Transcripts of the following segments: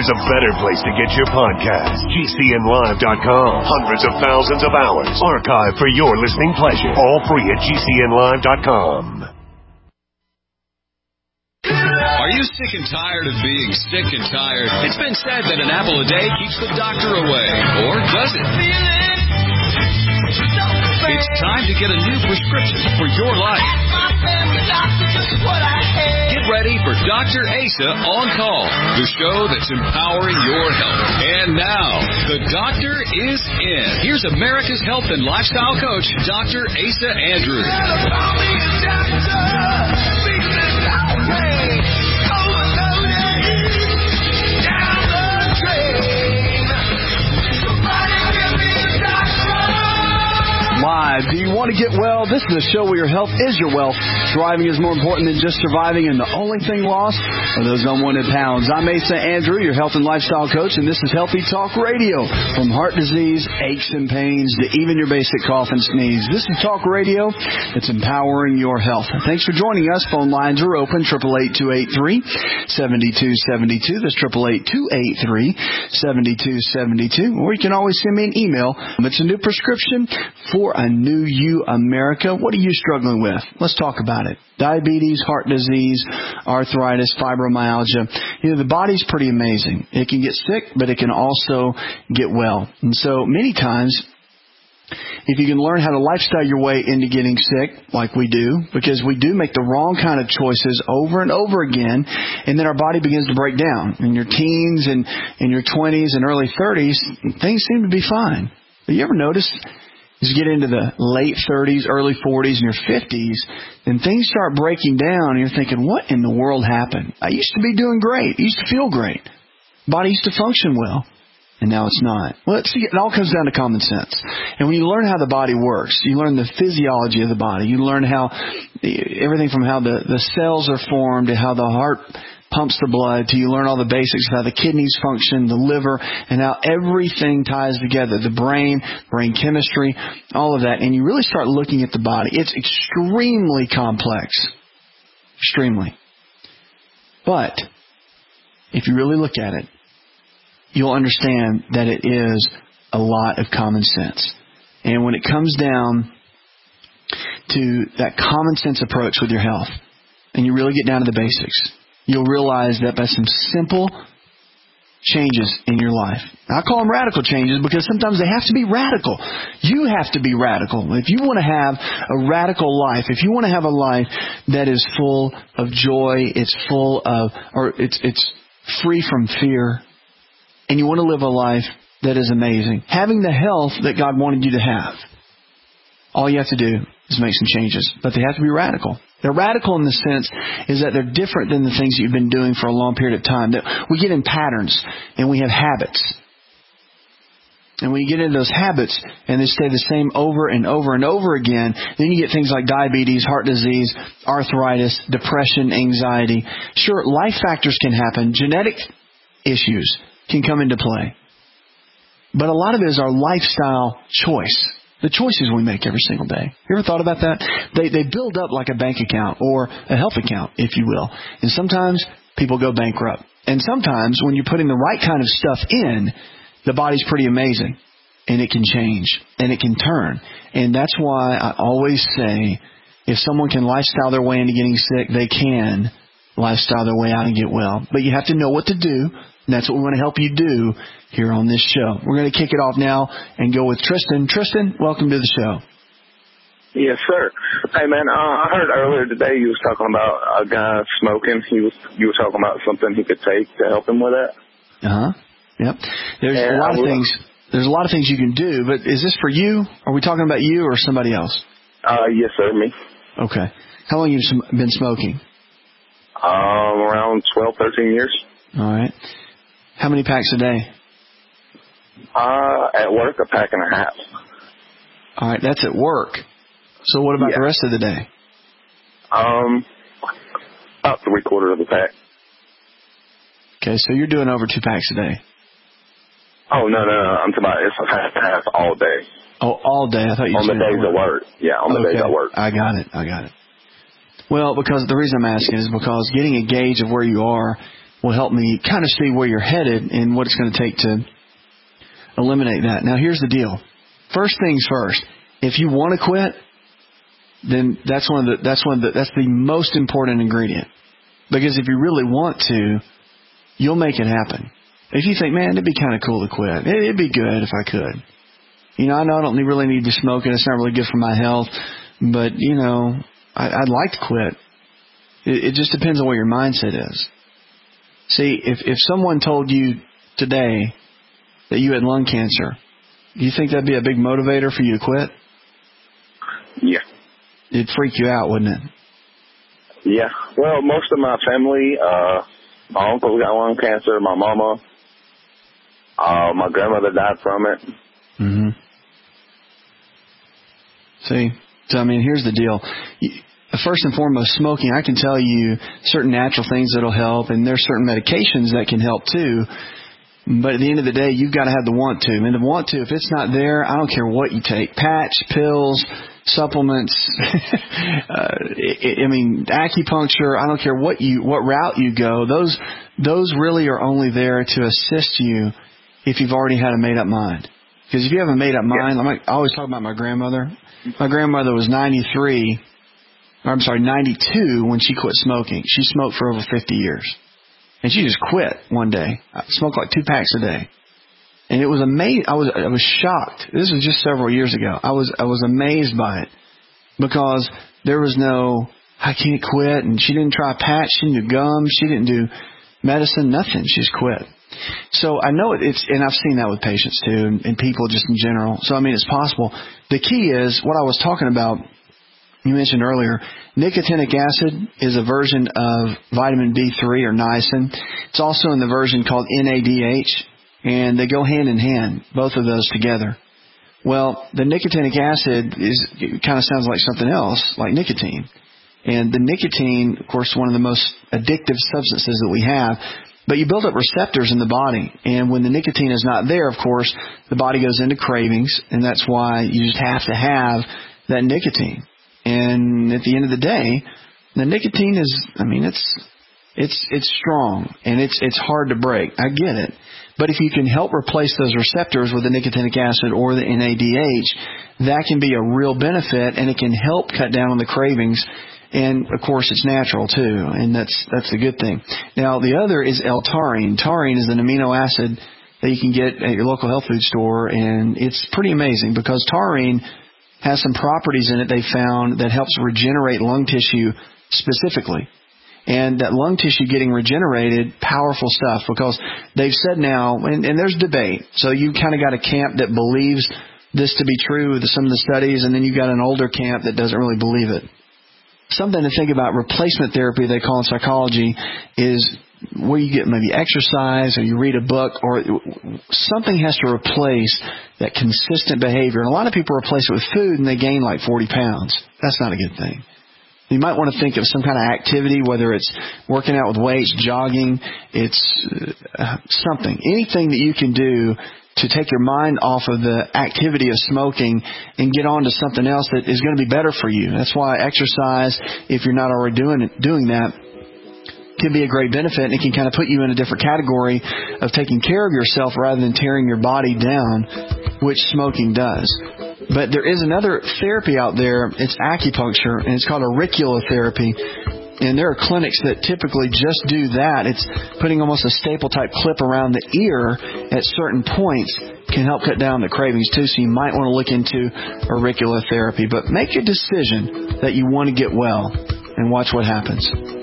there's a better place to get your podcast. GCNlive.com. Hundreds of thousands of hours archived for your listening pleasure. All free at GCNlive.com. Are you sick and tired of being sick and tired? It's been said that an apple a day keeps the doctor away. Or does it? It's time to get a new prescription for your life. Get ready for Dr. Asa On Call, the show that's empowering your health. And now, the doctor is in. Here's America's health and lifestyle coach, Dr. Asa Andrews. Live. Do you want to get well? This is a show where your health is your wealth. Thriving is more important than just surviving, and the only thing lost are those unwanted pounds. I'm Asa Andrew, your health and lifestyle coach, and this is Healthy Talk Radio. From heart disease, aches and pains, to even your basic cough and sneeze. This is Talk Radio that's empowering your health. Thanks for joining us. Phone lines are open, 888-283-7272. That's 888-283-7272. Or you can always send me an email. It's a new prescription for a new you, America. What are you struggling with? Let's talk about it. Diabetes, heart disease, arthritis, fibromyalgia. You know, the body's pretty amazing. It can get sick, but it can also get well. And so many times, if you can learn how to lifestyle your way into getting sick, like we do, because we do make the wrong kind of choices over and over again, and then our body begins to break down. In your teens and in your 20s and early 30s, things seem to be fine. But you ever notice, as you get into the late 30s, early 40s, and your 50s, then things start breaking down, and you're thinking, what in the world happened? I used to be doing great. I used to feel great. Body used to function well, and now it's not. Well, it all comes down to common sense. And when you learn how the body works, you learn the physiology of the body. You learn how everything from how the cells are formed to how the heart pumps the blood, till you learn all the basics of how the kidneys function, the liver, and how everything ties together, the brain chemistry, all of that. And you really start looking at the body. It's extremely complex. Extremely. But if you really look at it, you'll understand that it is a lot of common sense. And when it comes down to that common sense approach with your health, and you really get down to the basics, you'll realize that by some simple changes in your life. I call them radical changes because sometimes they have to be radical. You have to be radical. If you want to have a radical life, if you want to have a life that is full of joy, it's free from fear, and you want to live a life that is amazing, having the health that God wanted you to have, all you have to do is make some changes. But they have to be radical. They're radical in the sense is that they're different than the things you've been doing for a long period of time. That we get in patterns and we have habits. And when you get into those habits and they stay the same over and over and over again, then you get things like diabetes, heart disease, arthritis, depression, anxiety. Sure, life factors can happen. Genetic issues can come into play. But a lot of it is our lifestyle choice. The choices we make every single day. You ever thought about that? They build up like a bank account or a health account, if you will. And sometimes people go bankrupt. And sometimes when you're putting the right kind of stuff in, the body's pretty amazing. And it can change. And it can turn. And that's why I always say, if someone can lifestyle their way into getting sick, they can lifestyle their way out and get well. But you have to know what to do. And that's what we want to help you do here on this show. We're going to kick it off now and go with Tristan. Tristan, welcome to the show. Yes, sir. Hey, man, I heard earlier today you was talking about a guy smoking. You were talking about something he could take to help him with that. Uh-huh. Yep. There's a lot of things. There's a lot of things you can do, but is this for you? Are we talking about you or somebody else? Yes, sir, me. Okay. How long have you been smoking? Around 12, 13 years. All right. How many packs a day? At work, a pack and a half. All right, that's at work. So what about the rest of the day? About 3/4 of the pack. Okay, so you're doing over 2 packs a day. Oh, no. I'm talking about it's a pack and a half all day. Oh, all day. I thought you said on the days at work. Yeah, on the days at work. I got it. Well, because the reason I'm asking is because getting a gauge of where you are will help me kind of see where you're headed and what it's going to take to eliminate that. Now, here's the deal. First things first. If you want to quit, then that's the most important ingredient. Because if you really want to, you'll make it happen. If you think, man, it'd be kind of cool to quit. It'd be good if I could. You know, I know I don't really need to smoke it. It's not really good for my health. But, you know, I'd like to quit. It just depends on what your mindset is. See, if someone told you today that you had lung cancer, do you think that'd be a big motivator for you to quit? Yeah. It'd freak you out, wouldn't it? Yeah. Well, most of my family, my uncle got lung cancer, my mama, my grandmother died from it. Mm-hmm. See, so I mean, here's the deal. First and foremost, smoking, I can tell you certain natural things that'll help, and there's certain medications that can help too. But at the end of the day, you've got to have the want to. And the want to, if it's not there, I don't care what you take. Patch, pills, supplements, acupuncture, I don't care what route you go. Those really are only there to assist you if you've already had a made-up mind. Because if you have a made-up mind, I always talk about my grandmother. My grandmother was 92 when she quit smoking. She smoked for over 50 years. And she just quit one day. I smoked like 2 packs a day. And it was amazing. I was shocked. This was just several years ago. I was amazed by it. Because there was no, I can't quit. And she didn't try a patch. She didn't do gum. She didn't do medicine. Nothing. She just quit. So I know and I've seen that with patients too, and people just in general. So I mean, it's possible. The key is what I was talking about. You mentioned earlier, nicotinic acid is a version of vitamin B3 or niacin. It's also in the version called NADH, and they go hand in hand, both of those together. Well, the nicotinic acid kind of sounds like something else, like nicotine. And the nicotine, of course, is one of the most addictive substances that we have. But you build up receptors in the body, and when the nicotine is not there, of course, the body goes into cravings, and that's why you just have to have that nicotine. And at the end of the day, the nicotine is, it's strong, and it's hard to break. I get it. But if you can help replace those receptors with the nicotinic acid or the NADH, that can be a real benefit, and it can help cut down on the cravings. And, of course, it's natural, too, and that's a good thing. Now, the other is L-taurine. Taurine is an amino acid that you can get at your local health food store, and it's pretty amazing because taurine has some properties in it they found that helps regenerate lung tissue specifically. And that lung tissue getting regenerated, powerful stuff, because they've said now, and there's debate, so you kind of got a camp that believes this to be true with some of the studies, and then you've got an older camp that doesn't really believe it. Something to think about, replacement therapy, they call in psychology, is where you get maybe exercise or you read a book or something has to replace that consistent behavior. And a lot of people replace it with food and they gain like 40 pounds. That's not a good thing. You might want to think of some kind of activity, whether it's working out with weights, jogging, it's something. Anything that you can do to take your mind off of the activity of smoking and get on to something else that is going to be better for you. That's why exercise, if you're not already doing that, can be a great benefit, and it can kind of put you in a different category of taking care of yourself rather than tearing your body down, which smoking does. But there is another therapy out there. It's acupuncture, and it's called auriculotherapy. And there are clinics that typically just do that. It's putting almost a staple-type clip around the ear at certain points can help cut down the cravings, too. So you might want to look into auriculotherapy. But make a decision that you want to get well and watch what happens.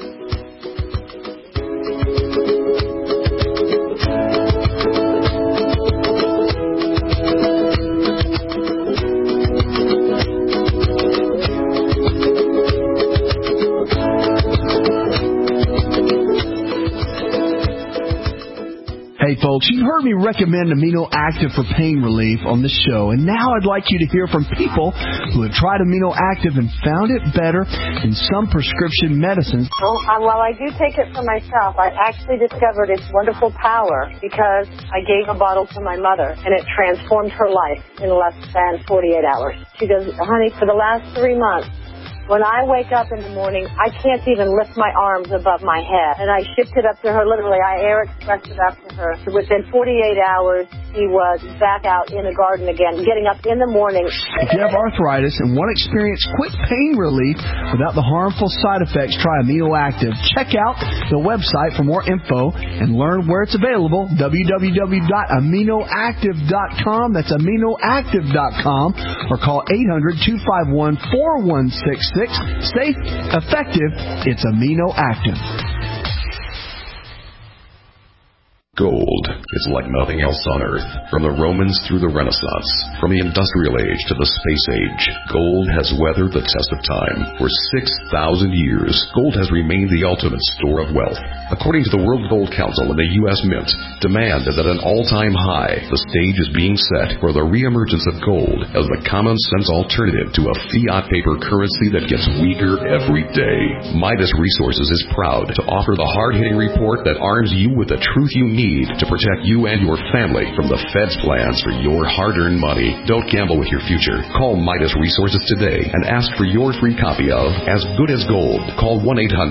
Hey folks, you heard me recommend Amino Active for pain relief on this show, and now I'd like you to hear from people who have tried Amino Active and found it better than some prescription medicines. Well, I do take it for myself. I actually discovered its wonderful power because I gave a bottle to my mother, and it transformed her life in less than 48 hours. She goes, honey, for the last 3 months, When I wake up in the morning, I can't even lift my arms above my head. And I shipped it up to her, literally. I air expressed it up to her. Within 48 hours, she was back out in the garden again, getting up in the morning. If you have arthritis and want to experience quick pain relief without the harmful side effects, try Amino Active. Check out the website for more info and learn where it's available, www.aminoactive.com. That's aminoactive.com, or call 800-251-4166. Safe, effective, it's Amino Active. Gold is like nothing else on Earth. From the Romans through the Renaissance, from the Industrial Age to the Space Age, gold has weathered the test of time. For 6,000 years, gold has remained the ultimate store of wealth. According to the World Gold Council and the U.S. Mint, demand is at an all-time high. The stage is being set for the reemergence of gold as the common-sense alternative to a fiat paper currency that gets weaker every day. Midas Resources is proud to offer the hard-hitting report that arms you with the truth you need to protect you and your family from the Fed's plans for your hard-earned money. Don't gamble with your future. Call Midas Resources today and ask for your free copy of As Good as Gold. Call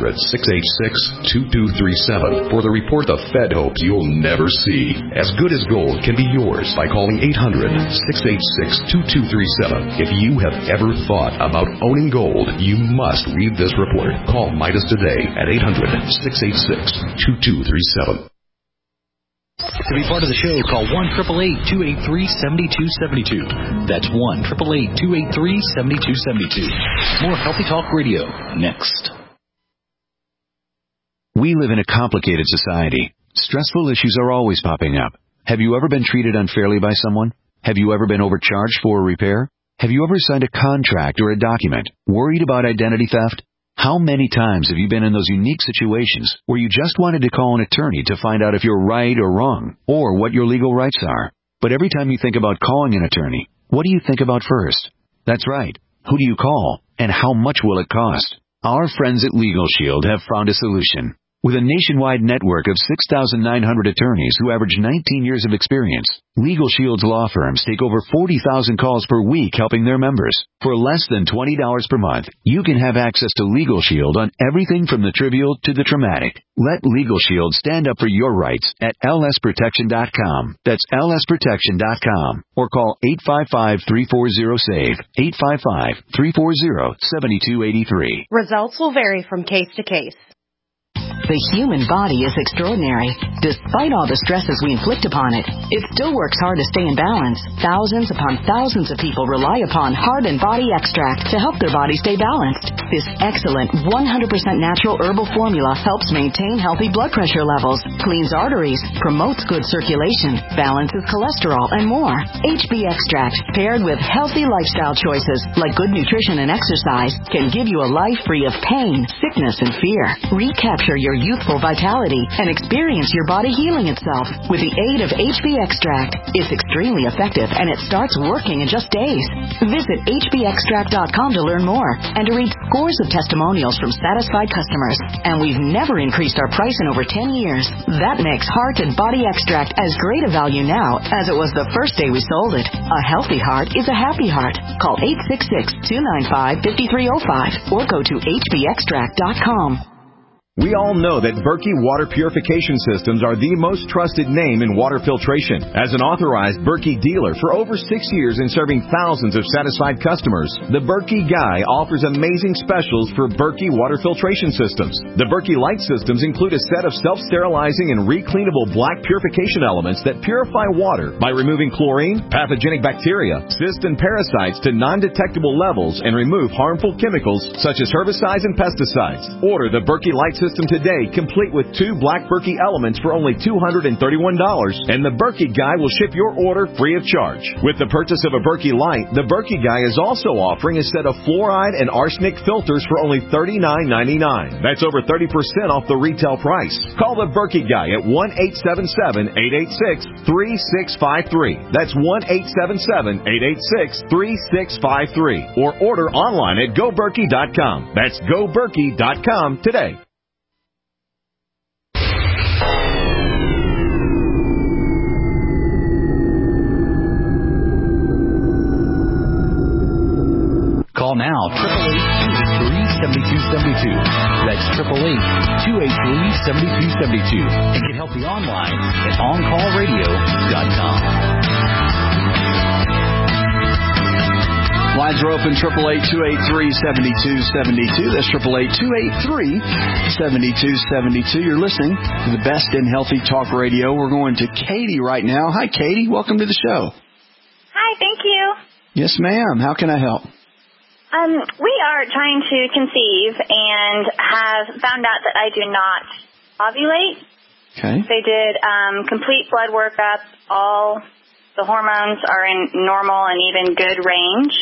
1-800-686-2237 for the report the Fed hopes you'll never see. As Good as Gold can be yours by calling 800-686-2237. If you have ever thought about owning gold, you must read this report. Call Midas today at 800-686-2237. To be part of the show, call 1-888-283-7272. That's 1-888-283-7272. More Healthy Talk Radio next. We live in a complicated society. Stressful issues are always popping up. Have you ever been treated unfairly by someone? Have you ever been overcharged for a repair? Have you ever signed a contract or a document? Worried about identity theft? How many times have you been in those unique situations where you just wanted to call an attorney to find out if you're right or wrong, or what your legal rights are? But every time you think about calling an attorney, what do you think about first? That's right. Who do you call, and how much will it cost? Our friends at Legal Shield have found a solution. With a nationwide network of 6,900 attorneys who average 19 years of experience, Legal Shield's law firms take over 40,000 calls per week helping their members. For less than $20 per month, you can have access to Legal Shield on everything from the trivial to the traumatic. Let Legal Shield stand up for your rights at lsprotection.com. That's lsprotection.com. Or call 855-340-SAVE, 855-340-7283. Results will vary from case to case. The human body is extraordinary. Despite all the stresses we inflict upon it, it still works hard to stay in balance. Thousands upon thousands of people rely upon Heart and Body Extract to help their body stay balanced. This excellent 100% natural herbal formula helps maintain healthy blood pressure levels, cleans arteries, promotes good circulation, balances cholesterol, and more. HB Extract, paired with healthy lifestyle choices like good nutrition and exercise, can give you a life free of pain, sickness, and fear. Recapture your youthful vitality and experience your body healing itself with the aid of HB Extract. It's extremely effective and it starts working in just days. Visit hbextract.com to learn more and to read scores of testimonials from satisfied customers. And we've never increased our price in over 10 years. That makes Heart and Body Extract as great a value now as it was the first day we sold it. A healthy heart is a happy heart. Call 866-295-5305 or go to hbextract.com. We all know that Berkey Water Purification Systems are the most trusted name in water filtration. As an authorized Berkey dealer for over 6 years and serving thousands of satisfied customers, the Berkey Guy offers amazing specials for Berkey Water Filtration Systems. The Berkey Light Systems include a set of self-sterilizing and recleanable black purification elements that purify water by removing chlorine, pathogenic bacteria, cysts, and parasites to non-detectable levels and remove harmful chemicals such as herbicides and pesticides. Order the Berkey Light System today, complete with 2 black Berkey elements for only $231, and the Berkey Guy will ship your order free of charge. With the purchase of a Berkey Light, the Berkey Guy is also offering a set of fluoride and arsenic filters for only $39.99. That's over 30% off the retail price. Call the Berkey Guy at 1-877-886-3653. That's 1-877-886-3653. Or order online at GoBerkey.com. That's GoBerkey.com today. Call now, 888-283-7272. 888-283-7272 and get help online at OnCallRadio.com. Lines are open, 888-283-7272. That's 888-283-7272. You're listening to the best in healthy talk radio. We're going to Katie right now. Hi, Katie. Welcome to the show. Hi, thank you. Yes, ma'am. How can I help? We are trying to conceive and have found out that I do not ovulate. Okay. They did complete blood workup. All the hormones are in normal and even good range.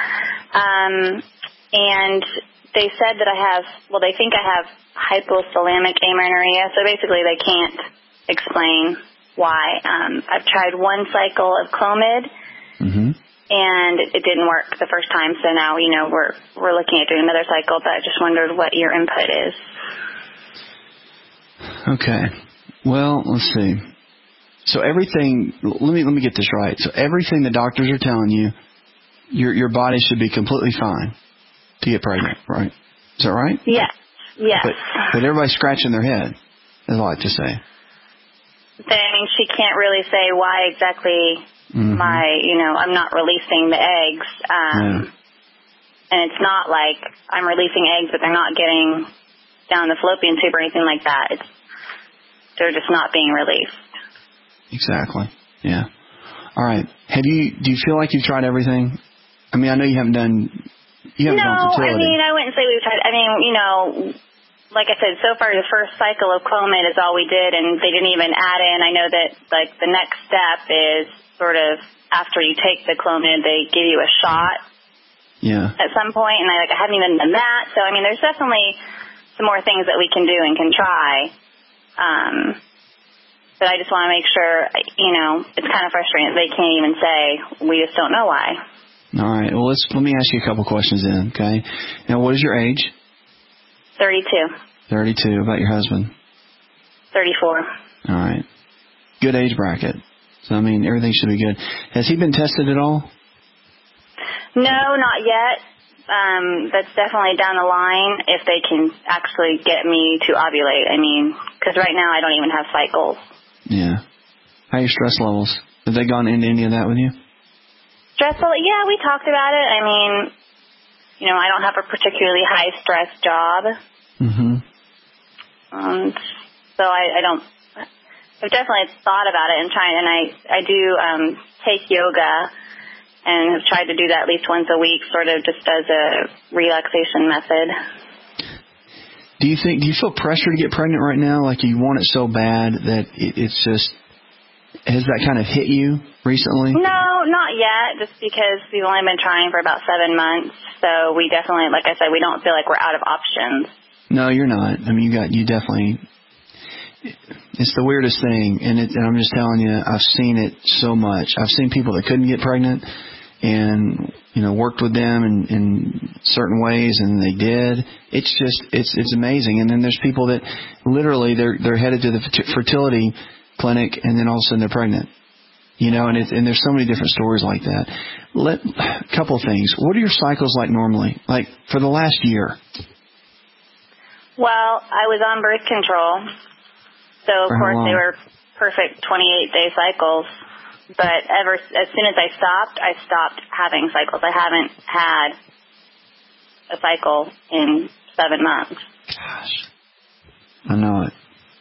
And they said that they think I have hypothalamic amenorrhea. So basically they can't explain why. I've tried one cycle of Clomid. Mm-hmm. And it didn't work the first time, so now, we're looking at doing another cycle, but I just wondered what your input is. Okay. Well, let's see. So everything, let me get this right. So everything the doctors are telling you, your body should be completely fine to get pregnant, right? Is that right? Yes. Yes. But everybody's scratching their head, as I like to say. Then she can't really say why exactly... Mm-hmm. I'm not releasing the eggs. And it's not like I'm releasing eggs, but they're not getting down the fallopian tube or anything like that. They're just not being released. Exactly. Yeah. All right. Do you feel like you've tried everything? I mean, I know you haven't done fertility. I wouldn't say we've tried. Like I said, so far the first cycle of Clomid is all we did, and they didn't even add in. I know that, the next step is sort of after you take the Clomid, they give you a shot at some point, and I haven't even done that. So, there's definitely some more things that we can do and can try. But I just want to make sure, it's kind of frustrating that they can't even say, we just don't know why. All right. Well, let me ask you a couple questions then, okay? Now, what is your age? 32. 32. About your husband? 34. All right. Good age bracket. So, everything should be good. Has he been tested at all? No, not yet. That's definitely down the line if they can actually get me to ovulate. Because right now I don't even have cycles. Yeah. How are your stress levels? Have they gone into any of that with you? Stressful? Yeah, we talked about it. I don't have a particularly high-stress job. Mm-hmm. So I've definitely thought about it and I do take yoga and have tried to do that at least once a week, sort of just as a relaxation method. Do you feel pressure to get pregnant right now? Like you want it so bad that it's just, has that kind of hit you recently? No, not yet, just because we've only been trying for about 7 months. So we definitely, like I said, we don't feel like we're out of options. No, you're not. You definitely, it's the weirdest thing. And I'm just telling you, I've seen it so much. I've seen people that couldn't get pregnant and, worked with them in certain ways and they did. It's just, it's amazing. And then there's people that literally they're headed to the fertility clinic and then all of a sudden they're pregnant. And there's so many different stories like that. A couple of things. What are your cycles like normally? Like for the last year? Well, I was on birth control. So, of course, they were perfect 28-day cycles. But as soon as I stopped having cycles. I haven't had a cycle in 7 months. Gosh. I know it.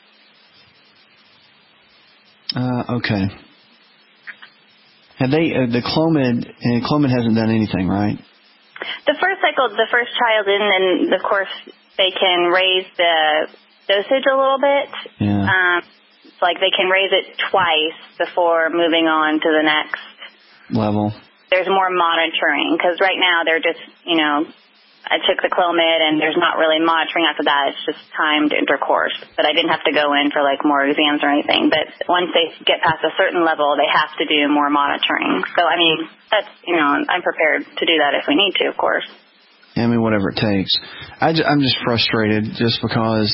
Okay. Have they, the Clomid hasn't done anything, right? The first cycle, the first child in, and of course they can raise the dosage a little bit. Yeah. It's like they can raise it twice before moving on to the next level. There's more monitoring because right now they're just, I took the Clomid and there's not really monitoring after that. It's just timed intercourse. But I didn't have to go in for more exams or anything. But once they get past a certain level, they have to do more monitoring. So, that's, I'm prepared to do that if we need to, of course. Whatever it takes. I'm just frustrated just because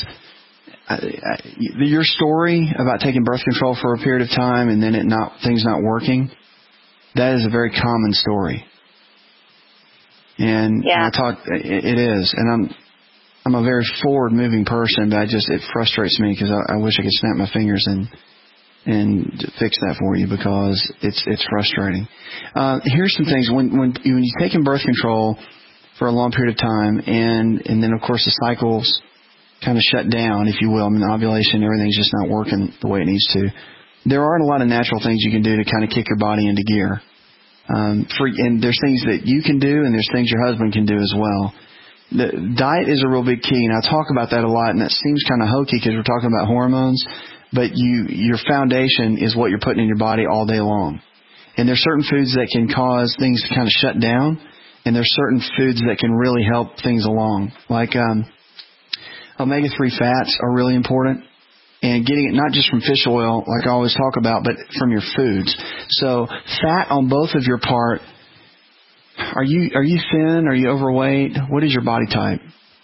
your story about taking birth control for a period of time and then things not working, that is a very common story. And yeah. It is. And I'm a very forward-moving person, but it frustrates me because I wish I could snap my fingers and fix that for you because it's frustrating. Here's some things. When you're taking birth control for a long period of time, and then, of course, the cycles kind of shut down, if you will. I mean, the ovulation, everything's just not working the way it needs to. There aren't a lot of natural things you can do to kind of kick your body into gear. And there's things that you can do, and there's things your husband can do as well. The diet is a real big key, and I talk about that a lot, and that seems kind of hokey because we're talking about hormones, but your foundation is what you're putting in your body all day long. And there's certain foods that can cause things to kind of shut down, and there's certain foods that can really help things along. Like omega-3 fats are really important. And getting it not just from fish oil, like I always talk about, but from your foods. So fat on both of your part. Are you thin? Are you overweight? What is your body type?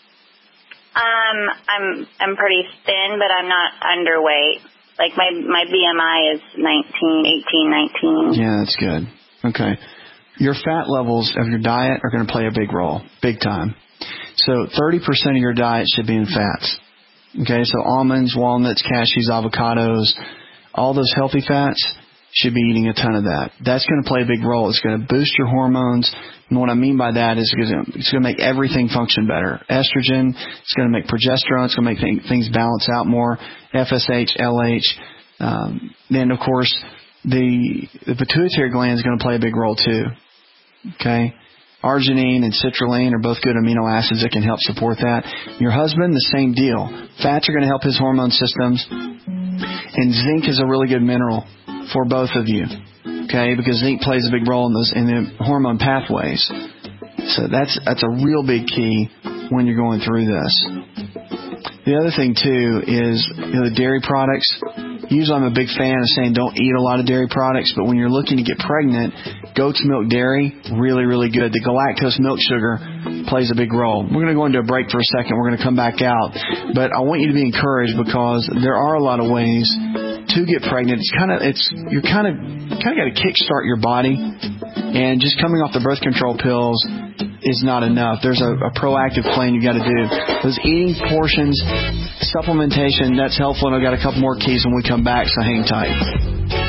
I'm pretty thin, but I'm not underweight. Like my BMI is 18, 19. Yeah, that's good. Okay. Your fat levels of your diet are going to play a big role, big time. So 30% of your diet should be in fats. Okay, so almonds, walnuts, cashews, avocados, all those healthy fats, should be eating a ton of that. That's going to play a big role. It's going to boost your hormones. And what I mean by that is it's going to make everything function better. Estrogen, it's going to make progesterone. It's going to make things balance out more. FSH, LH. Then, of course, the pituitary gland is going to play a big role too. Okay? Arginine and citrulline are both good amino acids that can help support that. Your husband, the same deal. Fats are going to help his hormone systems. And zinc is a really good mineral for both of you. Okay? Because zinc plays a big role in the hormone pathways. So that's a real big key when you're going through this. The other thing, too, is the dairy products. Usually I'm a big fan of saying don't eat a lot of dairy products, but when you're looking to get pregnant, goat's milk dairy, really, really good. The galactose milk sugar plays a big role. We're going to go into a break for a second. We're going to come back out. But I want you to be encouraged because there are a lot of ways to get pregnant. You kind of got to kickstart your body, and just coming off the birth control pills is not enough. There's a proactive plan you got to do. Those eating portions, supplementation, that's helpful. And I've got a couple more keys when we come back, so hang tight.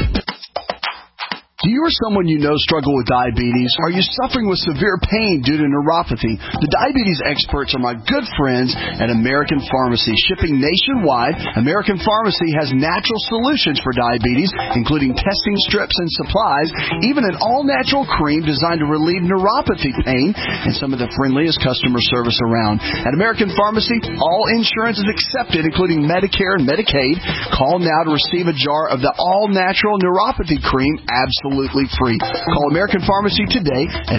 Do you or someone you know struggle with diabetes? Are you suffering with severe pain due to neuropathy? The diabetes experts are my good friends at American Pharmacy. Shipping nationwide, American Pharmacy has natural solutions for diabetes, including testing strips and supplies, even an all-natural cream designed to relieve neuropathy pain, and some of the friendliest customer service around. At American Pharmacy, all insurance is accepted, including Medicare and Medicaid. Call now to receive a jar of the all-natural neuropathy cream absolutely free. Call American Pharmacy today at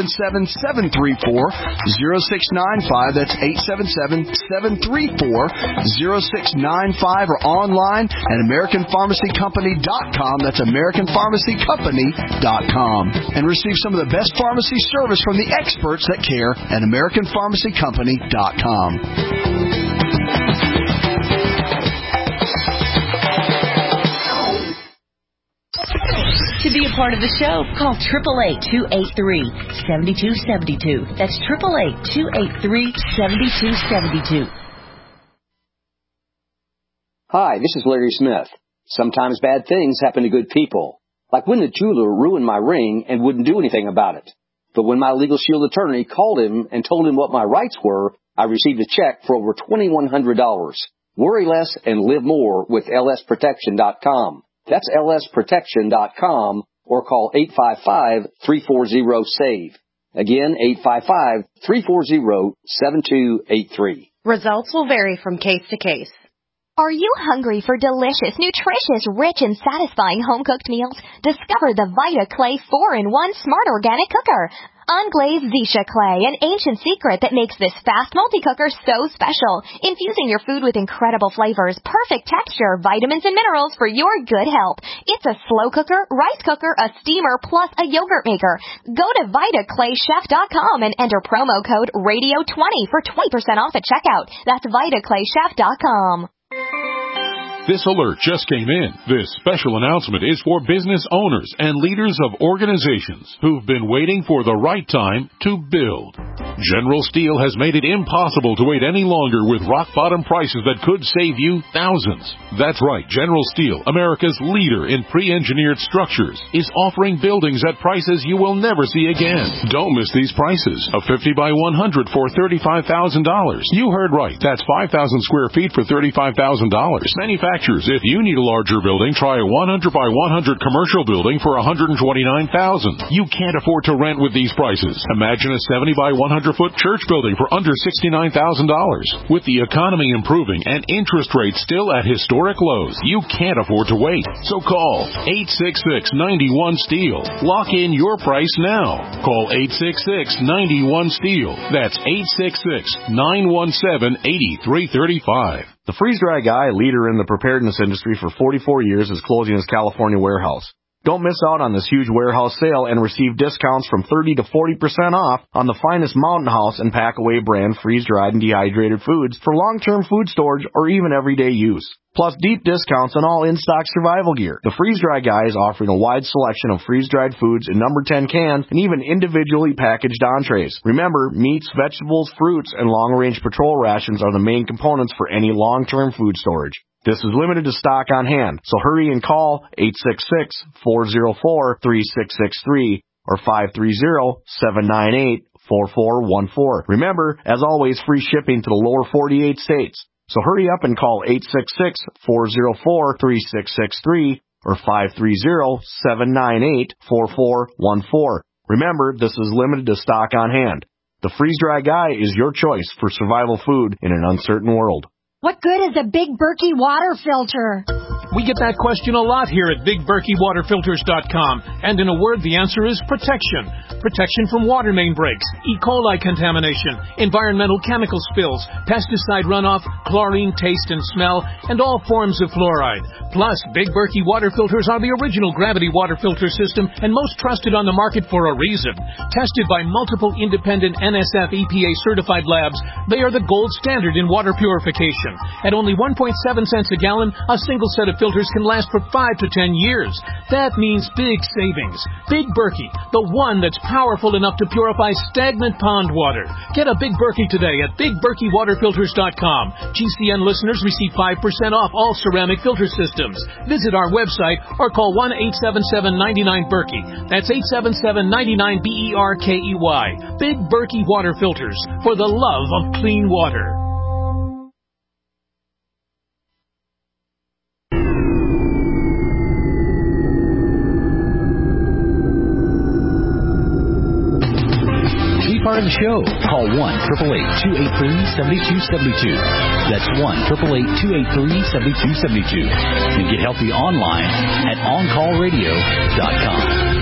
877-734-0695. That's 877-734-0695, or online at AmericanPharmacyCompany.com. That's AmericanPharmacyCompany.com. And receive some of the best pharmacy service from the experts that care at AmericanPharmacyCompany.com. To be a part of the show, call 888-283-7272. That's 888-283-7272. Hi, this is Larry Smith. Sometimes bad things happen to good people. Like when the jeweler ruined my ring and wouldn't do anything about it. But when my Legal Shield attorney called him and told him what my rights were, I received a check for over $2,100. Worry less and live more with lsprotection.com. That's lsprotection.com, or call 855-340-SAVE. Again, 855-340-7283. Results will vary from case to case. Are you hungry for delicious, nutritious, rich, and satisfying home-cooked meals? Discover the Vita Clay 4-in-1 Smart Organic Cooker. Unglazed Zisha clay, an ancient secret that makes this fast multi-cooker so special. Infusing your food with incredible flavors, perfect texture, vitamins, and minerals for your good health. It's a slow cooker, rice cooker, a steamer, plus a yogurt maker. Go to VitaClayChef.com and enter promo code Radio20 for 20% off at checkout. That's VitaClayChef.com. This alert just came in. This special announcement is for business owners and leaders of organizations who've been waiting for the right time to build. General Steel has made it impossible to wait any longer with rock-bottom prices that could save you thousands. That's right, General Steel, America's leader in pre-engineered structures, is offering buildings at prices you will never see again. Don't miss these prices. A 50 by 100 for $35,000. You heard right. That's 5,000 square feet for $35,000. Manufacturers, if you need a larger building, try a 100 by 100 commercial building for $129,000. You can't afford to rent with these prices. Imagine a 70 by 100 foot church building for under $69,000. With the economy improving and interest rates still at historic lows, you can't afford to wait. So call 866-91-STEEL. Lock in your price now. Call 866-91-STEEL. That's 866-917-8335. The Freeze Dry Guy, leader in the preparedness industry for 44 years, is closing his California warehouse. Don't miss out on this huge warehouse sale and receive discounts from 30 to 40% off on the finest Mountain House and Packaway brand freeze-dried and dehydrated foods for long-term food storage or even everyday use. Plus deep discounts on all in-stock survival gear. The Freeze Dry Guy is offering a wide selection of freeze-dried foods in number 10 cans and even individually packaged entrees. Remember, meats, vegetables, fruits, and long-range patrol rations are the main components for any long-term food storage. This is limited to stock on hand, so hurry and call 866-404-3663 or 530-798-4414. Remember, as always, free shipping to the lower 48 states. So hurry up and call 866-404-3663 or 530-798-4414. Remember, this is limited to stock on hand. The Freeze Dry Guy is your choice for survival food in an uncertain world. What good is a Big Berkey water filter? We get that question a lot here at BigBerkeyWaterFilters.com. And in a word, the answer is protection. Protection from water main breaks, E. coli contamination, environmental chemical spills, pesticide runoff, chlorine taste and smell, and all forms of fluoride. Plus, Big Berkey water filters are the original gravity water filter system and most trusted on the market for a reason. Tested by multiple independent NSF EPA certified labs, they are the gold standard in water purification. At only 1.7 cents a gallon, a single set of filters can last for 5 to 10 years. That means big savings. Big Berkey, the one that's powerful enough to purify stagnant pond water. Get a Big Berkey today at BigBerkeyWaterFilters.com. GCN listeners receive 5% off all ceramic filter systems. Visit our website or call 1-877-99-BERKEY. That's 877-99-BERKEY. Big Berkey Water Filters, for the love of clean water. Part of the show. Call 1-888-283-7272. That's 1-888-283-7272. And get healthy online at OnCallRadio.com.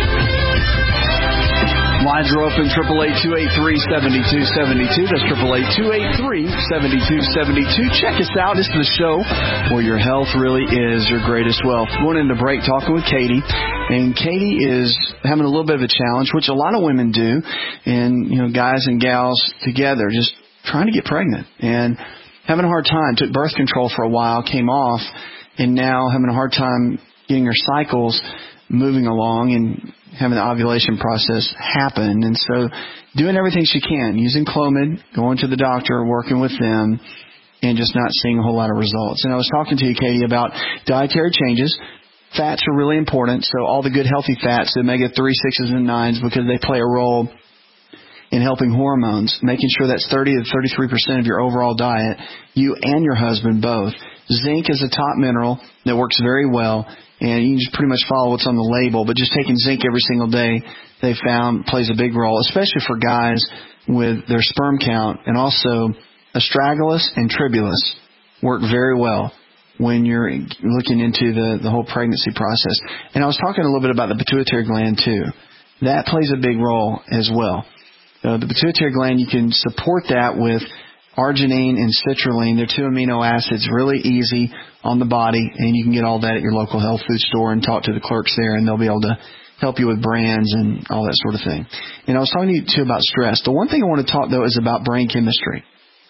Lines are open, 888-283-7272. That's 888-283-7272. Check us out. This is the show where your health really is your greatest wealth. Going into break, talking with Katie. And Katie is having a little bit of a challenge, which a lot of women do. And, guys and gals together just trying to get pregnant. And having a hard time. Took birth control for a while, came off. And now having a hard time getting her cycles moving along and having the ovulation process happen. And so doing everything she can, using Clomid, going to the doctor, working with them, and just not seeing a whole lot of results. And I was talking to you, Katie, about dietary changes. Fats are really important. So all the good healthy fats, the omega-3, 6s, and 9s, because they play a role in helping hormones, making sure that's 30 to 33% of your overall diet, you and your husband both. Zinc is a top mineral that works very well. And you can just pretty much follow what's on the label. But just taking zinc every single day, they found, plays a big role, especially for guys with their sperm count. And also, astragalus and tribulus work very well when you're looking into the whole pregnancy process. And I was talking a little bit about the pituitary gland, too. That plays a big role as well. The pituitary gland, you can support that with arginine and citrulline. They're 2 amino acids, really easy on the body, and you can get all that at your local health food store and talk to the clerks there, and they'll be able to help you with brands and all that sort of thing. And I was talking to you, too, about stress. The one thing I want to talk, though, is about brain chemistry.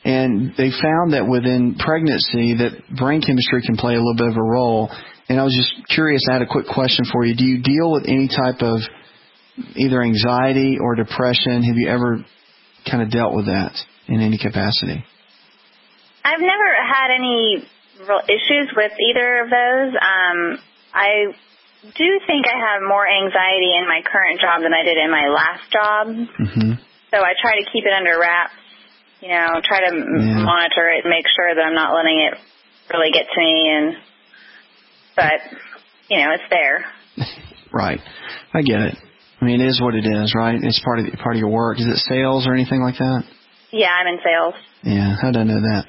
And they found that within pregnancy that brain chemistry can play a little bit of a role. And I was just curious, I had a quick question for you. Do you deal with any type of either anxiety or depression? Have you ever kind of dealt with that in any capacity? I've never had any real issues with either of those. I do think I have more anxiety in my current job than I did in my last job. Mm-hmm. So I try to keep it under wraps, try to monitor it, make sure that I'm not letting it really get to me. But it's there. Right. I get it. I mean, it is what it is, right? It's part of your work. Is it sales or anything like that? Yeah, I'm in sales. Yeah, how did I know that?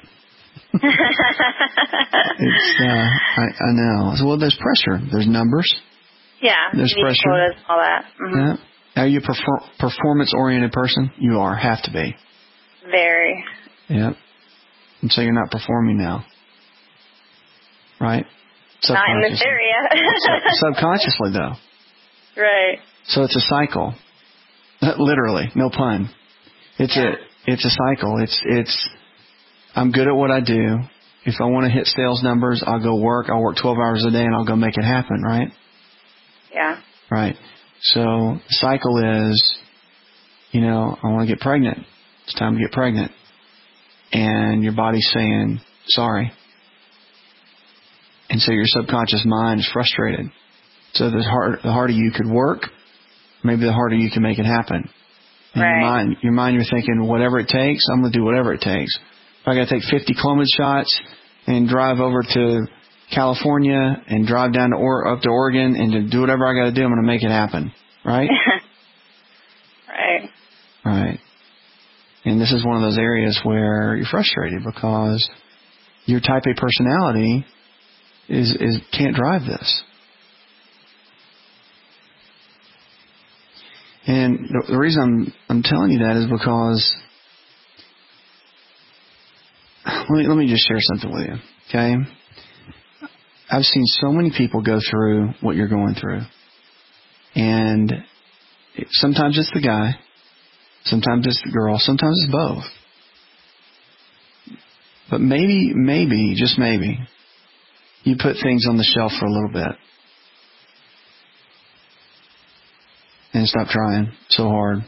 I know. Well, there's pressure. There's numbers. Yeah. There's pressure. Quotas, all that. Mm-hmm. Yeah. Are you a performance-oriented person? You are. Have to be. Very. Yep. And so you're not performing now. Right? Not in this area. Subconsciously, though. Right. So it's a cycle. Literally. No pun. It's a cycle. It's I'm good at what I do. If I want to hit sales numbers, I'll go work. I'll work 12 hours a day and I'll go make it happen, right? Yeah. Right. So the cycle is, I want to get pregnant. It's time to get pregnant. And your body's saying, sorry. And so your subconscious mind is frustrated. So the harder you could work, maybe the harder you can make it happen. And right. your mind, you're thinking, whatever it takes, I'm going to do whatever it takes. If I got to take 50 Clomid shots and drive over to California and drive down up to Oregon and to do whatever I got to do, I'm going to make it happen. Right? Right. Right. And this is one of those areas where you're frustrated because your type A personality is can't drive this. And the reason I'm telling you that is because let me just share something with you, okay? I've seen so many people go through what you're going through. And sometimes it's the guy, sometimes it's the girl, sometimes it's both. But maybe, just maybe, you put things on the shelf for a little bit. And stop trying so hard.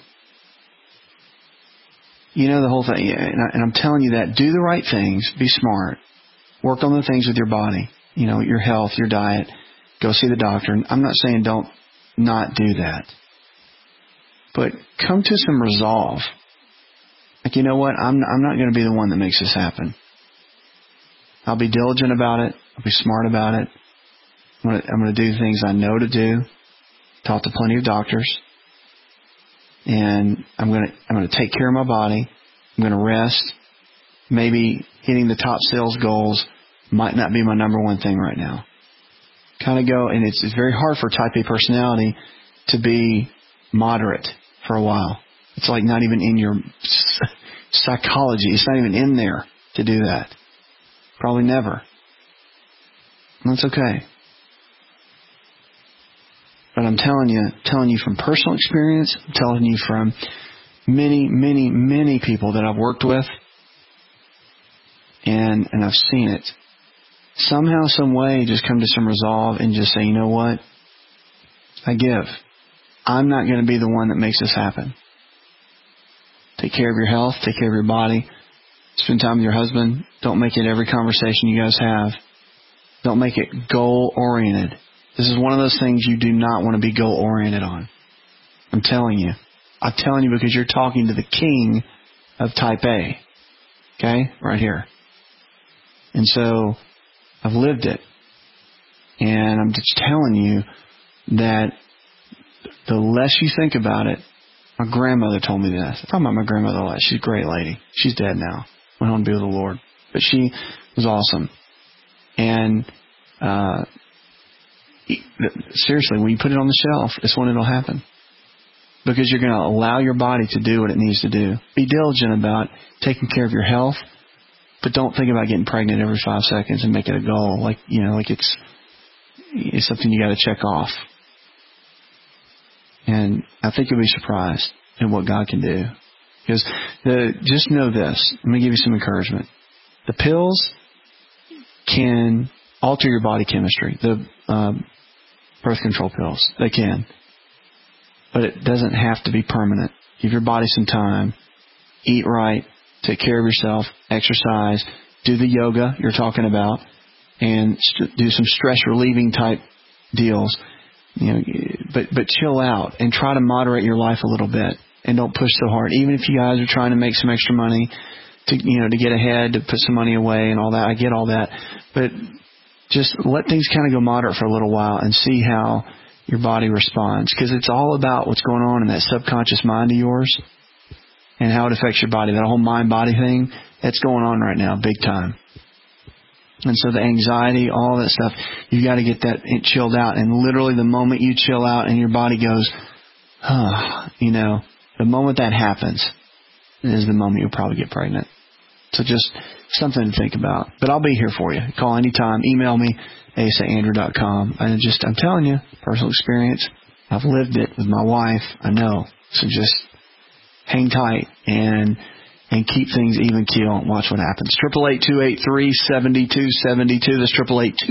The whole thing. And I'm telling you that. Do the right things. Be smart. Work on the things with your body. Your health, your diet. Go see the doctor. And I'm not saying don't not do that. But come to some resolve. Like, you know what? I'm not going to be the one that makes this happen. I'll be diligent about it. I'll be smart about it. I'm going to do things I know to do. Talked to plenty of doctors, and I'm going to take care of my body. I'm going to rest. Maybe hitting the top sales goals might not be my number one thing right now. Kind of go, and it's very hard for type A personality to be moderate for a while. It's like not even in your psychology. It's not even in there to do that. Probably never. And that's okay. But I'm telling you from personal experience, I'm telling you from many, many, many people that I've worked with, and I've seen it. Somehow, some way, just come to some resolve and just say, you know what? I give. I'm not going to be the one that makes this happen. Take care of your health. Take care of your body. Spend time with your husband. Don't make it every conversation you guys have. Don't make it goal-oriented. This is one of those things you do not want to be goal-oriented on. I'm telling you. I'm telling you because you're talking to the king of type A. Okay? Right here. And so, I've lived it. And I'm just telling you that the less you think about it, my grandmother told me this. I talk about my grandmother a lot. She's a great lady. She's dead now. Went on to be with the Lord. But she was awesome. And, seriously, when you put it on the shelf, it's when it'll happen. Because you're going to allow your body to do what it needs to do. Be diligent about taking care of your health, but don't think about getting pregnant every 5 seconds and make it a goal. Like it's something you got to check off. And I think you'll be surprised at what God can do Because just know this. Let me give you some encouragement. The pills can alter your body chemistry. The birth control pills, they can. But it doesn't have to be permanent. Give your body some time. Eat right. Take care of yourself. Exercise. Do the yoga you're talking about. And do some stress relieving type deals. But chill out and try to moderate your life a little bit. And don't push so hard. Even if you guys are trying to make some extra money to get ahead, to put some money away and all that. I get all that. But just let things kind of go moderate for a little while and see how your body responds. Because it's all about what's going on in that subconscious mind of yours and how it affects your body. That whole mind-body thing, that's going on right now, big time. And so the anxiety, all that stuff, you've got to get that chilled out. And literally the moment you chill out and your body goes, the moment that happens is the moment you'll probably get pregnant. So just something to think about. But I'll be here for you. Call anytime. Email me, ace@andrew.com. And I'm telling you, personal experience. I've lived it with my wife. I know. So just hang tight and keep things even keel and watch what happens. 888-283-7272. That's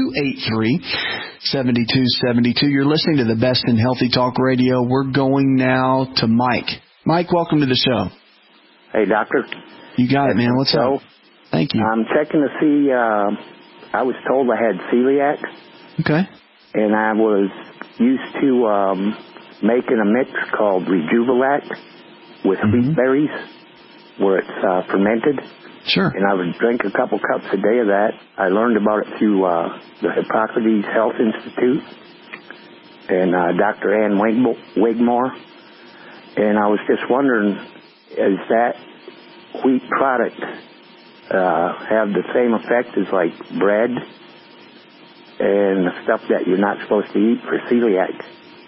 888-283-7272. You're listening to the best in healthy talk radio. We're going now to Mike. Mike, welcome to the show. Hey, doctor. You got it, man. What's up? Thank you. I'm checking to see, I was told I had celiac. Okay. And I was used to making a mix called Rejuvelac with wheat berries, where it's fermented. Sure. And I would drink a couple cups a day of that. I learned about it through the Hippocrates Health Institute and Dr. Ann Wigmore. And I was just wondering, is that wheat product have the same effect as like bread and the stuff that you're not supposed to eat for celiac?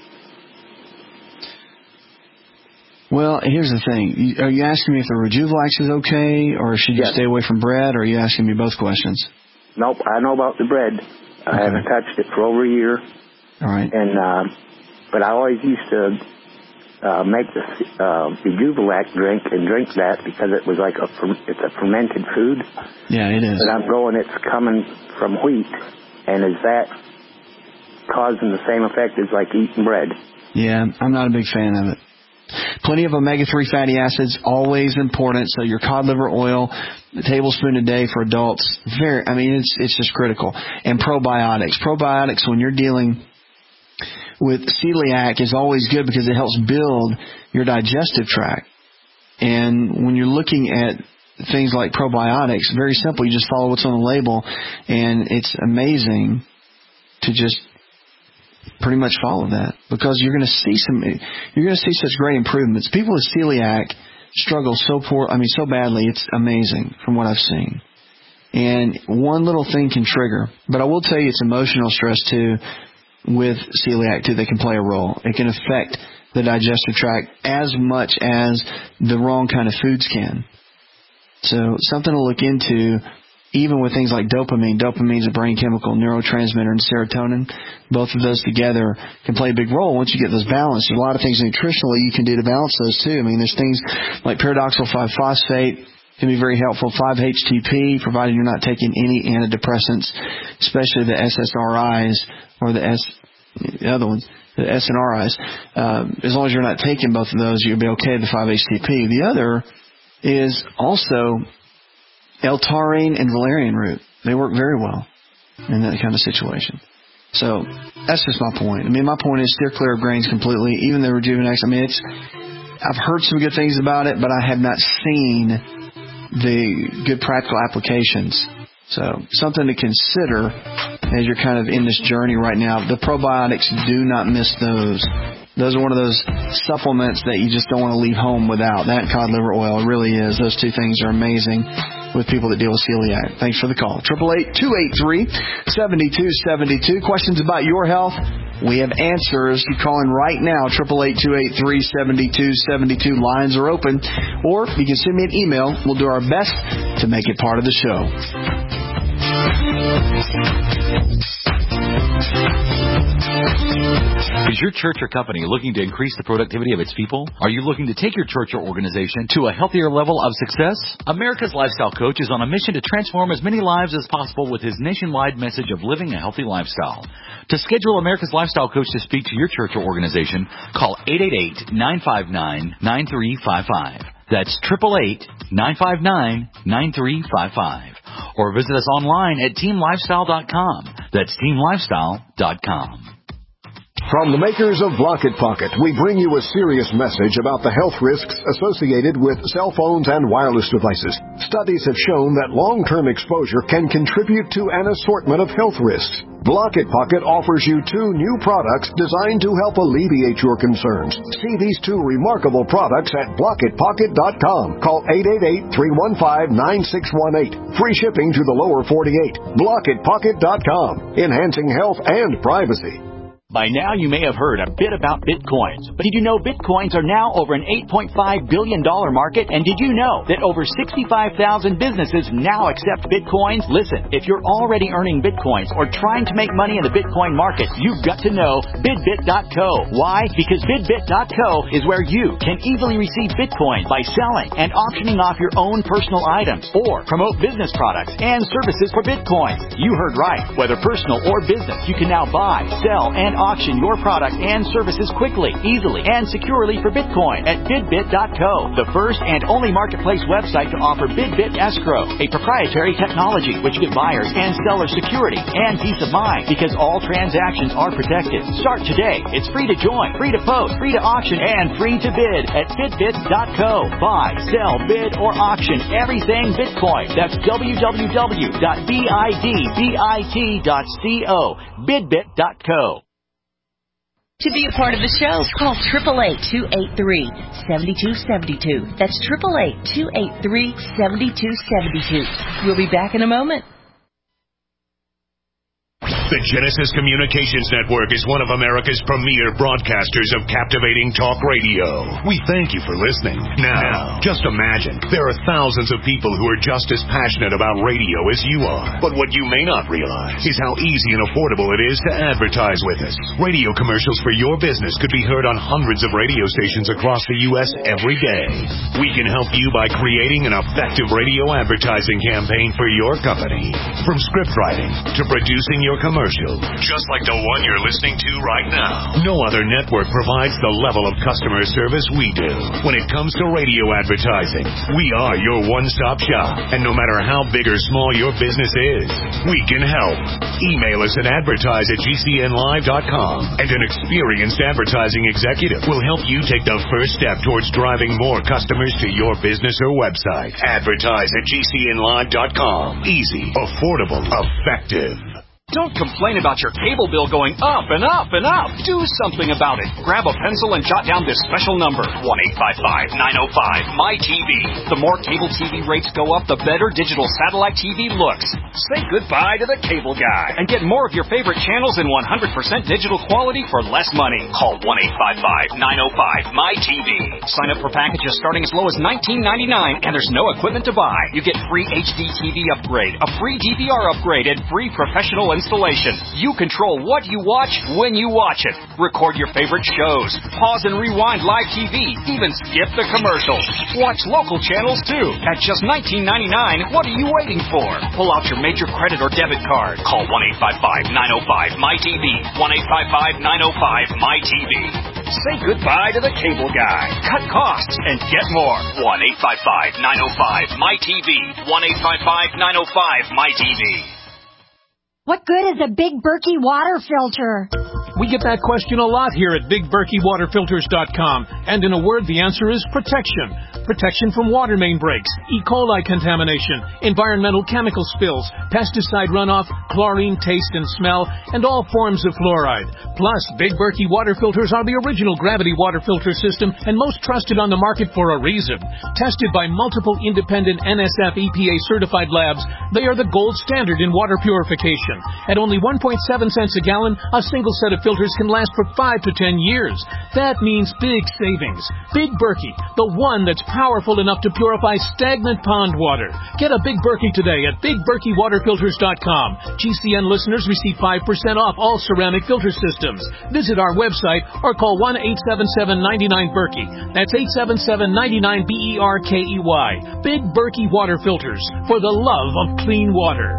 Well, here's the thing. Are you asking me if the Rejuvelac is okay, or should you stay away from bread, or are you asking me both questions? Nope, I know about the bread. I haven't touched it for over a year. All right. And but I always used to make the Rejuvelac drink and drink that because it was like it's a fermented food. Yeah, it is. But I'm going, it's coming from wheat, and is that causing the same effect as like eating bread? Yeah, I'm not a big fan of it. Plenty of omega-3 fatty acids, always important. So your cod liver oil, a tablespoon a day for adults, it's just critical. And probiotics. Probiotics, when you're dealing with celiac, is always good because it helps build your digestive tract. And when you're looking at things like probiotics, very simple. You just follow what's on the label, and it's amazing to just pretty much follow that, because you're going to see such great improvements. People with celiac struggle so badly. It's amazing from what I've seen. And one little thing can trigger, but I will tell you it's emotional stress too with celiac too that can play a role. It can affect the digestive tract as much as the wrong kind of foods can. So something to look into. Even with things like dopamine. Dopamine is a brain chemical, neurotransmitter, and serotonin. Both of those together can play a big role once you get those balanced. There's a lot of things nutritionally you can do to balance those too. There's things like pyridoxal 5-phosphate can be very helpful. 5-HTP, provided you're not taking any antidepressants, especially the SSRIs or the other ones, the SNRIs. As long as you're not taking both of those, you'll be okay with the 5-HTP. The other is also L-taurine and valerian root. They work very well in that kind of situation. So that's just my point. My point is steer clear of grains completely. Even the Rejuvenex, I've heard some good things about it, but I have not seen the good practical applications. So something to consider as you're kind of in this journey right now. The probiotics, do not miss those. Those are one of those supplements that you just don't want to leave home without. That cod liver oil, it really is. Those two things are amazing with people that deal with celiac. Thanks for the call. 888-283-7272. Questions about your health? We have answers. You call in right now. 888-283-7272. Lines are open. Or you can send me an email. We'll do our best to make it part of the show. Is your church or company looking to increase the productivity of its people? Are you looking to take your church or organization to a healthier level of success? America's Lifestyle Coach is on a mission to transform as many lives as possible with his nationwide message of living a healthy lifestyle. To schedule America's Lifestyle Coach to speak to your church or organization, call 888-959-9355. That's 888-959-9355. Or visit us online at teamlifestyle.com. That's teamlifestyle.com. From the makers of Blocket Pocket, we bring you a serious message about the health risks associated with cell phones and wireless devices. Studies have shown that long-term exposure can contribute to an assortment of health risks. Blocket Pocket offers you 2 new products designed to help alleviate your concerns. See these 2 remarkable products at BlocketPocket.com. Call 888-315-9618. Free shipping to the lower 48. BlocketPocket.com. Enhancing health and privacy. By now, you may have heard a bit about Bitcoins. But did you know Bitcoins are now over an $8.5 billion market? And did you know that over 65,000 businesses now accept Bitcoins? Listen, if you're already earning Bitcoins or trying to make money in the Bitcoin market, you've got to know BidBit.co. Why? Because BidBit.co is where you can easily receive Bitcoin by selling and auctioning off your own personal items or promote business products and services for Bitcoin. You heard right. Whether personal or business, you can now buy, sell, and auction your product and services quickly, easily, and securely for Bitcoin at BidBit.co, the first and only marketplace website to offer BidBit Escrow, a proprietary technology which gives buyers and sellers security and peace of mind because all transactions are protected. Start today. It's free to join, free to post, free to auction, and free to bid at BidBit.co. Buy, sell, bid, or auction everything Bitcoin. That's www.bidbit.co. BidBit.co. To be a part of the show, call 888-283-7272. That's 888-283-7272. We'll be back in a moment. The Genesis Communications Network is one of America's premier broadcasters of captivating talk radio. We thank you for listening. Now, just imagine, there are thousands of people who are just as passionate about radio as you are. But what you may not realize is how easy and affordable it is to advertise with us. Radio commercials for your business could be heard on hundreds of radio stations across the U.S. every day. We can help you by creating an effective radio advertising campaign for your company. From script writing to producing your commercial, just like the one you're listening to right now. No other network provides the level of customer service we do. When it comes to radio advertising, we are your one-stop shop. And no matter how big or small your business is, we can help. Email us at advertise@gcnlive.com, and an experienced advertising executive will help you take the first step towards driving more customers to your business or website. Advertise@gcnlive.com. Easy, affordable, effective. Don't complain about your cable bill going up and up and up. Do something about it. Grab a pencil and jot down this special number, 1-855-905-MY-TV. The more cable TV rates go up, the better digital satellite TV looks. Say goodbye to the cable guy and get more of your favorite channels in 100% digital quality for less money. Call 1-855-905-MY-TV. Sign up for packages starting as low as $19.99, and there's no equipment to buy. You get free HD TV upgrade, a free DVR upgrade, and free professional installation. You control what you watch when you watch it. Record your favorite shows. Pause and rewind live TV. Even skip the commercials. Watch local channels too. At just $19.99, what are you waiting for? Pull out your major credit or debit card. Call 1-855-905-MY-TV. 1-855-905-MY-TV. Say goodbye to the cable guy. Cut costs and get more. 1-855-905-MY-TV. 1-855-905-MY-TV. What good is a Big Berkey water filter? We get that question a lot here at BigBerkeyWaterFilters.com. And in a word, the answer is protection. Protection from water main breaks, E. coli contamination, environmental chemical spills, pesticide runoff, chlorine taste and smell, and all forms of fluoride. Plus, Big Berkey water filters are the original gravity water filter system and most trusted on the market for a reason. Tested by multiple independent NSF EPA certified labs, they are the gold standard in water purification. At only 1.7 cents a gallon, a single set of filters filters can last for 5 to 10 years. That means big savings. Big Berkey, the one that's powerful enough to purify stagnant pond water. Get a Big Berkey today at BigBerkeyWaterFilters.com. GCN listeners receive 5% off all ceramic filter systems. Visit our website or call 1-877-99-BERKEY. That's 877-99-BERKEY. Big Berkey Water Filters, for the love of clean water.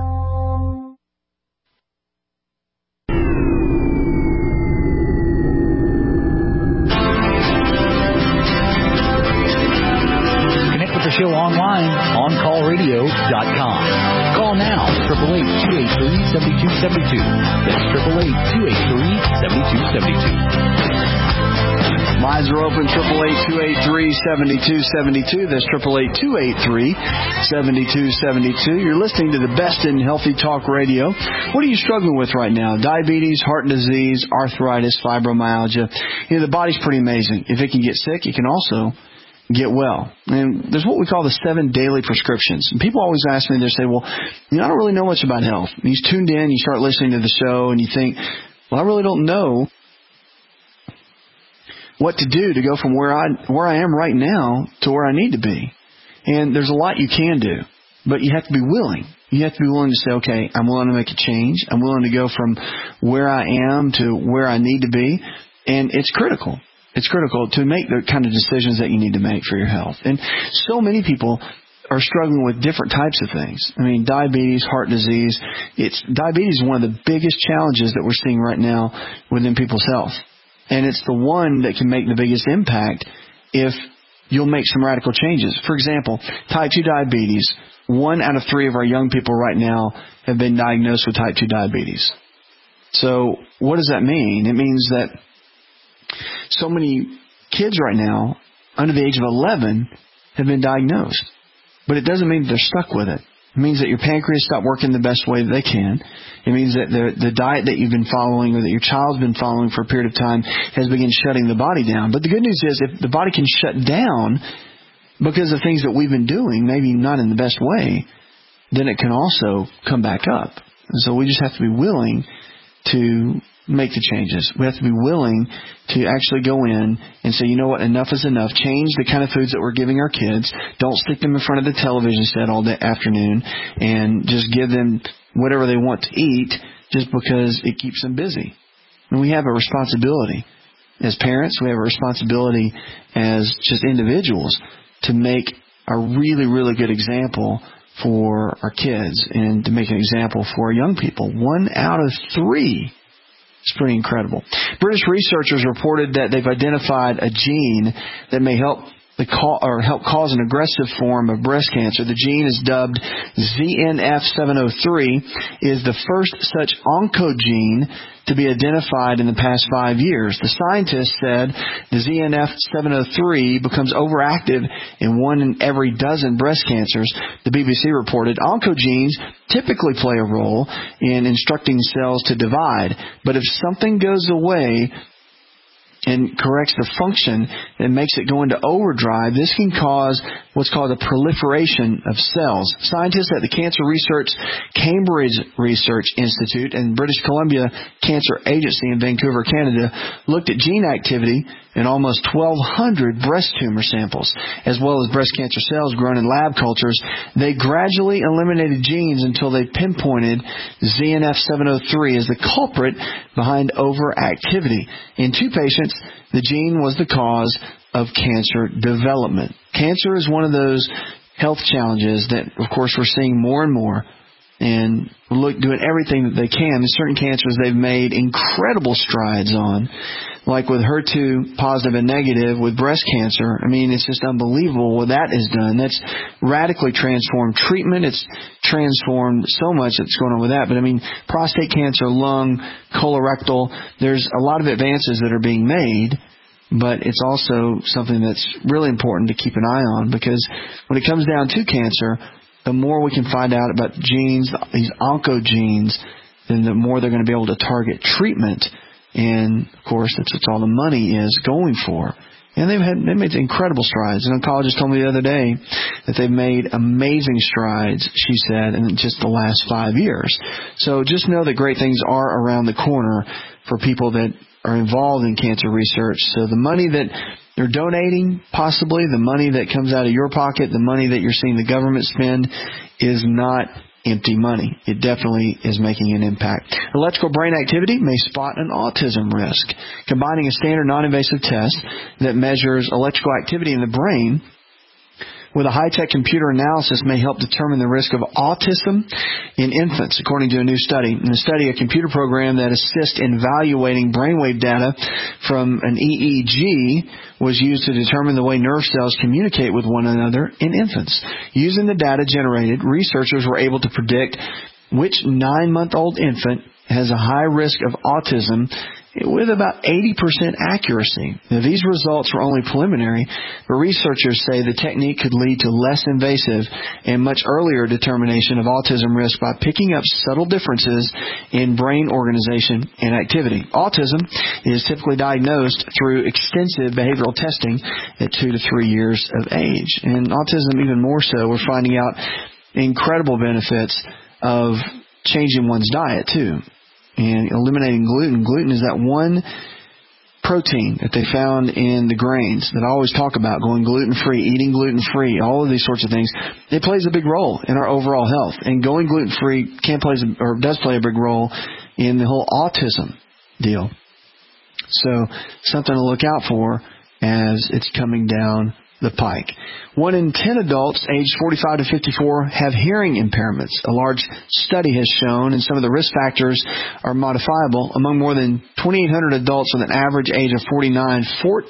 Connect with the show online, OnCallRadio.com. Call now, 888-283-7272. That's 888-283-7272. Lines are open, 888-283-7272. That's 888-283-7272. You're listening to the best in healthy talk radio. What are you struggling with right now? Diabetes, heart disease, arthritis, fibromyalgia. You know, the body's pretty amazing. If it can get sick, it can also get well. And there's what we call the 7 daily prescriptions. And people always ask me, they say, well, you know, I don't really know much about health. And you tuned in, you start listening to the show, and you think, well, I really don't know what to do to go from where I am right now to where I need to be. And there's a lot you can do, but you have to be willing. You have to be willing to say, okay, I'm willing to make a change. I'm willing to go from where I am to where I need to be. And it's critical. It's critical to make the kind of decisions that you need to make for your health. And so many people are struggling with different types of things. I mean, diabetes, heart disease. Diabetes is one of the biggest challenges that we're seeing right now within people's health. And it's the one that can make the biggest impact if you'll make some radical changes. For example, type 2 diabetes. 1 out of 3 of our young people right now have been diagnosed with type 2 diabetes. So what does that mean? It means that so many kids right now under the age of 11 have been diagnosed. But it doesn't mean they're stuck with it. It means that your pancreas stopped working the best way that they can. It means that the diet that you've been following or that your child's been following for a period of time has begun shutting the body down. But the good news is if the body can shut down because of things that we've been doing, maybe not in the best way, then it can also come back up. And so we just have to be willing to make the changes. We have to be willing to actually go in and say, you know what, enough is enough. Change the kind of foods that we're giving our kids. Don't stick them in front of the television set all day afternoon and just give them whatever they want to eat just because it keeps them busy. And we have a responsibility as parents. We have a responsibility as just individuals to make a really, really good example for our kids and to make an example for our young people. 1 out of 3. It's pretty incredible. British researchers reported that they've identified a gene that may help cause an aggressive form of breast cancer. The gene is dubbed ZNF703, is the first such oncogene to be identified in the past 5 years. The scientists said the ZNF703 becomes overactive in 1 in every dozen breast cancers. The BBC reported oncogenes typically play a role in instructing cells to divide, but if something goes away and corrects the function and makes it go into overdrive, this can cause what's called a proliferation of cells. Scientists at the Cancer Research Cambridge Research Institute and British Columbia Cancer Agency in Vancouver, Canada, looked at gene activity in almost 1,200 breast tumor samples, as well as breast cancer cells grown in lab cultures. They gradually eliminated genes until they pinpointed ZNF703 as the culprit behind overactivity. In 2 patients, the gene was the cause of cancer development. Cancer is one of those health challenges that, of course, we're seeing more and more. And doing everything that they can. In certain cancers, they've made incredible strides on. Like with HER2 positive and negative with breast cancer. I mean, it's just unbelievable what that has done. That's radically transformed treatment. It's transformed so much that's going on with that. But I mean, prostate cancer, lung, colorectal, there's a lot of advances that are being made. But it's also something that's really important to keep an eye on, because when it comes down to cancer, the more we can find out about genes, these oncogenes, then the more they're going to be able to target treatment. And, of course, that's what all the money is going for. And they've made incredible strides. An oncologist told me the other day that they've made amazing strides, she said, in just the last 5 years. So just know that great things are around the corner for people that are involved in cancer research. So the money that they're donating, possibly, the money that comes out of your pocket, the money that you're seeing the government spend is not empty money. It definitely is making an impact. Electrical brain activity may spot an autism risk. Combining a standard non-invasive test that measures electrical activity in the brain with a high-tech computer analysis may help determine the risk of autism in infants, according to a new study. In the study, a computer program that assists in evaluating brainwave data from an EEG was used to determine the way nerve cells communicate with one another in infants. Using the data generated, researchers were able to predict which 9-month-old infant has a high risk of autism with about 80% accuracy. Now, these results were only preliminary, but researchers say the technique could lead to less invasive and much earlier determination of autism risk by picking up subtle differences in brain organization and activity. Autism is typically diagnosed through extensive behavioral testing at 2 to 3 years of age. And autism even more so, we're finding out incredible benefits of changing one's diet too. And eliminating gluten. Gluten is that one protein that they found in the grains that I always talk about, going gluten-free, eating gluten-free, all of these sorts of things. It plays a big role in our overall health. And going gluten-free does play a big role in the whole autism deal. So something to look out for as it's coming down the pike. 1 in 10 adults aged 45 to 54 have hearing impairments. A large study has shown, and some of the risk factors are modifiable. Among more than 2,800 adults with an average age of 49,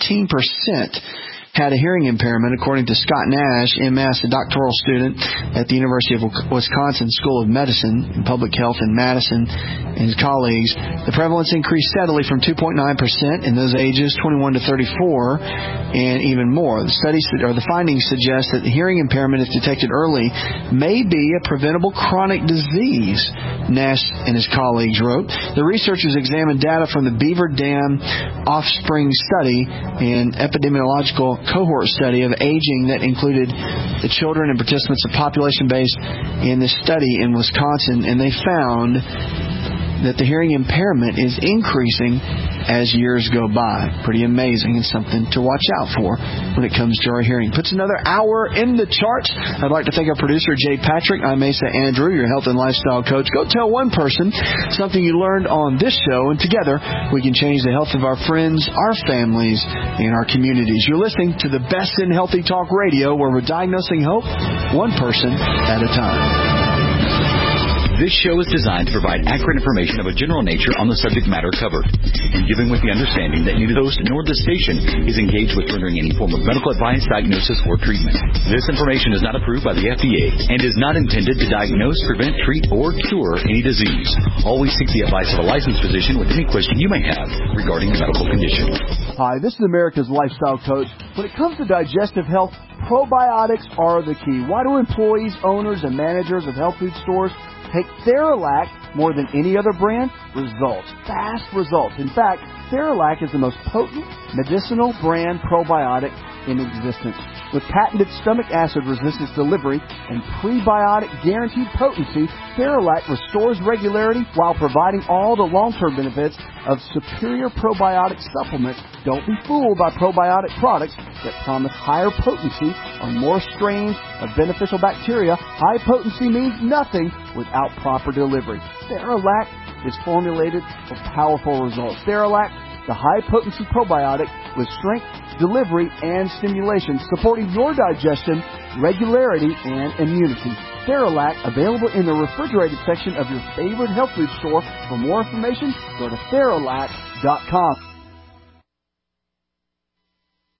14% had a hearing impairment, according to Scott Nash, MS, a doctoral student at the University of Wisconsin School of Medicine and Public Health in Madison, and his colleagues. The prevalence increased steadily from 2.9% in those ages 21 to 34, and even more. The findings suggest that the hearing impairment, if detected early, may be a preventable chronic disease, Nash and his colleagues wrote. The researchers examined data from the Beaver Dam Offspring Study and epidemiological cohort study of aging that included the children and participants of population-based in this study in Wisconsin, and they found that the hearing impairment is increasing as years go by. Pretty amazing and something to watch out for when it comes to our hearing. Puts another hour in the charts. I'd like to thank our producer, Jay Patrick. I'm Asa Andrew, your health and lifestyle coach. Go tell one person something you learned on this show, and together we can change the health of our friends, our families, and our communities. You're listening to the best in healthy talk radio, where we're diagnosing hope one person at a time. This show is designed to provide accurate information of a general nature on the subject matter covered, and given with the understanding that neither the host nor the station is engaged with rendering any form of medical advice, diagnosis, or treatment. This information is not approved by the FDA and is not intended to diagnose, prevent, treat, or cure any disease. Always seek the advice of a licensed physician with any question you may have regarding a medical condition. Hi, this is America's Lifestyle Coach. When it comes to digestive health, probiotics are the key. Why do employees, owners, and managers of health food stores take Theralac more than any other brand? Results. Fast results. In fact, Theralac is the most potent medicinal brand probiotic in existence. With patented stomach acid resistance delivery and prebiotic guaranteed potency, Theralac restores regularity while providing all the long-term benefits of superior probiotic supplements. Don't be fooled by probiotic products that promise higher potency on more strains of beneficial bacteria. High potency means nothing without proper delivery. Theralac is formulated for powerful results. Theralac, the high-potency probiotic with strength, delivery, and stimulation, supporting your digestion, regularity, and immunity. Theralac, available in the refrigerated section of your favorite health food store. For more information, go to Theralac.com.